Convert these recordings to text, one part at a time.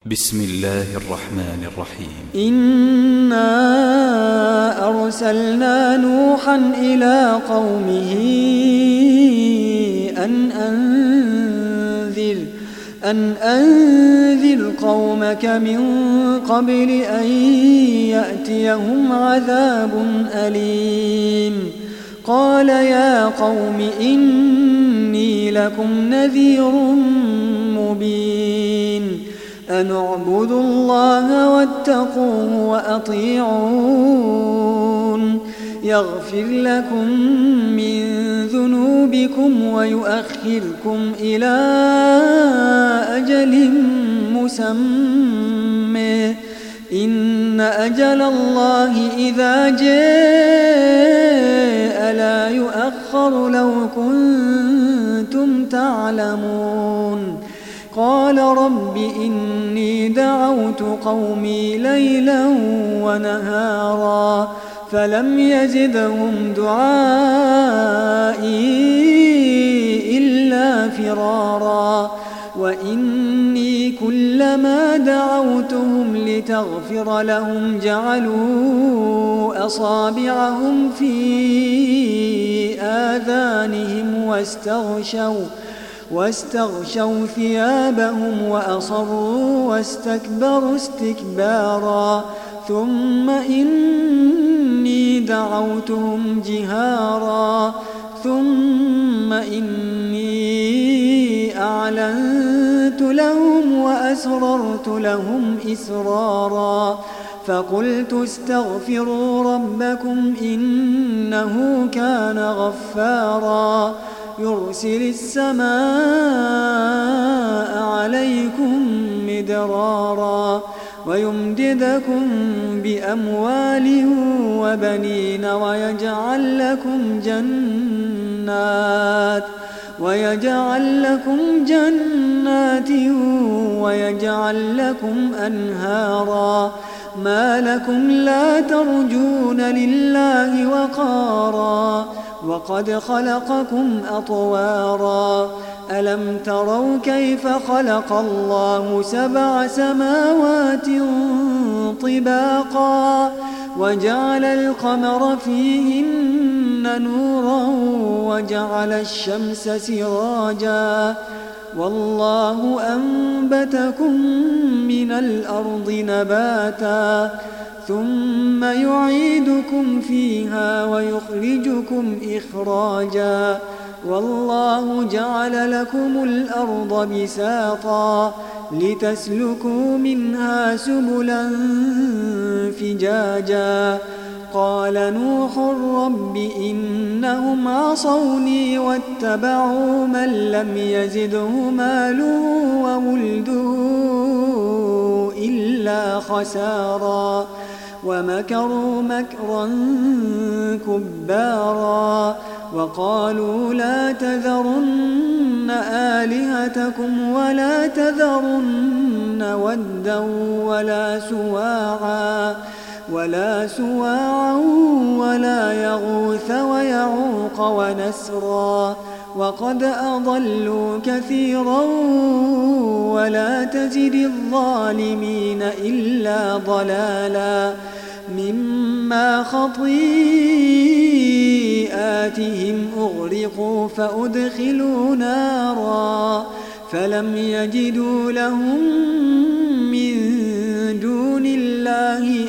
بسم الله الرحمن الرحيم. إنا أرسلنا نوحا إلى قومه أن أنذر قومك من قبل أن يأتيهم عذاب أليم. قال يا قوم إني لكم نذير مبين. أن اعبدوا الله واتقوه وأطيعون يغفر لكم من ذنوبكم ويؤخركم إلى أجل مسمى إن أجل الله إذا جاء لا يؤخر لو كنتم تعلمون. قال رب إني دعوت قومي ليلا ونهارا فلم يزدهم دعائي إلا فرارا. وإني كلما دعوتهم لتغفر لهم جعلوا أصابعهم في آذانهم واستغشوا ثيابهم وأصروا واستكبروا استكبارا. ثم إني دعوتهم جهارا ثم إني أعلنت لهم وأسررت لهم إسرارا. فقلت استغفروا ربكم إنه كان غفارا يرسل السماء عليكم مدرارا ويمددكم بأموال وبنين ويجعل لكم جنات ويجعل لكم أنهارا. ما لكم لا ترجون لله وقارا وقد خلقكم أطوارا. ألم تروا كيف خلق الله 7 سماوات طباقا وجعل القمر فيهن نورا وجعل الشمس سراجا والله أنبتكم من الأرض نباتا ثم يعيدكم فيها ويخرجكم إخراجا. والله جعل لكم الأرض بساطا لتسلكوا منها سبلا فجاجا. قال نوح رب إنهم عصوني واتبعوا من لم يزده ماله وولده إلا خسارا ومكروا مكرا كبارا. وقالوا لا تذرن آلهتكم ولا تذرن ودا ولا سواعا ولا يغوث ويعوق ونسرا وقد أضلوا كثيرا ولا تزد الظالمين إلا ضلالا. مما خطيئاتهم أغرقوا فأدخلوا نارا فلم يجدوا لهم من دون الله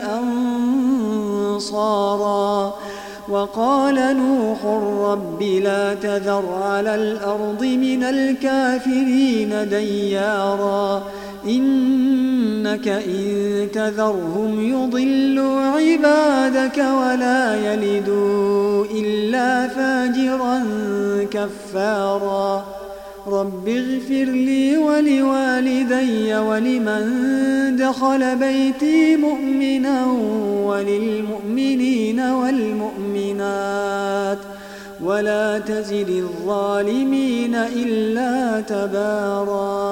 أنصارا. وقال نوح رب لا تذر على الأرض من الكافرين ديارا إنك إن تذرهم يضلوا عبادك ولا يلدوا إلا فاجرا كفارا. رب اغفر لي ولوالدي ولمن دخل بيتي مؤمنا وللمؤمنين والمؤمنات ولا تزد الظالمين إلا تبارا.